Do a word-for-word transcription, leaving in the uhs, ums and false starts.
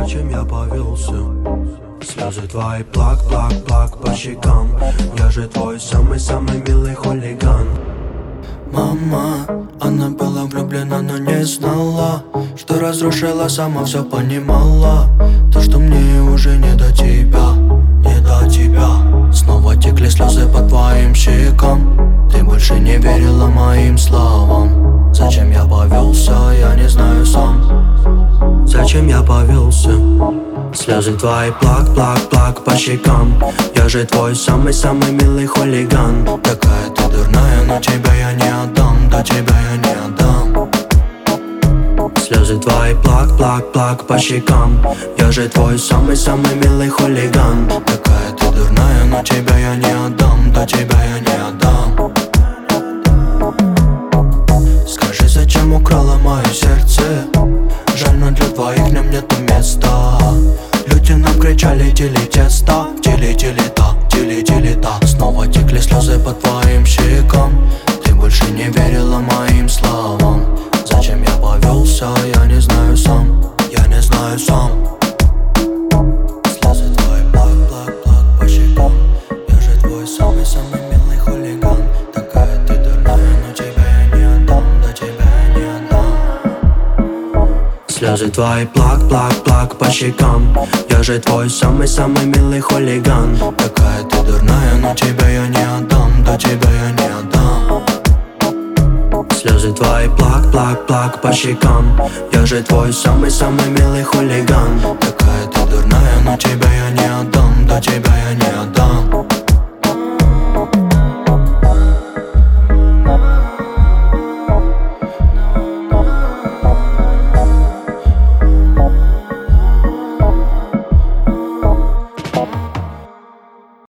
зачем я повелся? Слезы твои плак, плак, плак по щекам. Я же твой самый-самый милый хулиган. Мама, она была влюблена, но не знала, что разрушила, сама все понимала. То, что мне уже не до тебя, не до тебя. Снова текли слезы по твоим щекам. Ты больше не верила моим словам. Зачем я повелся, я не знаю сам. Зачем я повелся? Слезы твои плак, плак, плак по щекам. Я же твой самый-самый милый хулиган. Такая ты дурная, но тебя я не отдам, да тебя я не отдам. Слезы твои плак, плак, плак по щекам. Я же твой самый-самый милый хулиган. Такая ты дурная, но тебя я не отдам, да тебя я не отдам. Скажи, зачем украла мое сердце? Жаль, но для двоих в нем нету места. Люди нам кричали, дели тесто, дели, дели та, дели, дели та. Снова текли слезы по твоим щекам. Ты больше не верила моим словам. Зачем я повелся, я не знаю сам, я не знаю сам. Слезы твои плак, плак, плак по щекам. Я же твой самый-самый милый хулиган. Такая ты дурная, но тебя я не отдам, да тебя я не отдам. Слезы твои плак, плак, плак по щекам. Я же твой самый-самый милый хулиган. Такая ты дурная, но тебя я не отдам, да тебя я не отдам. Слезы твои плак, плак, плак по щекам. Я же твой самый-самый милый хулиган.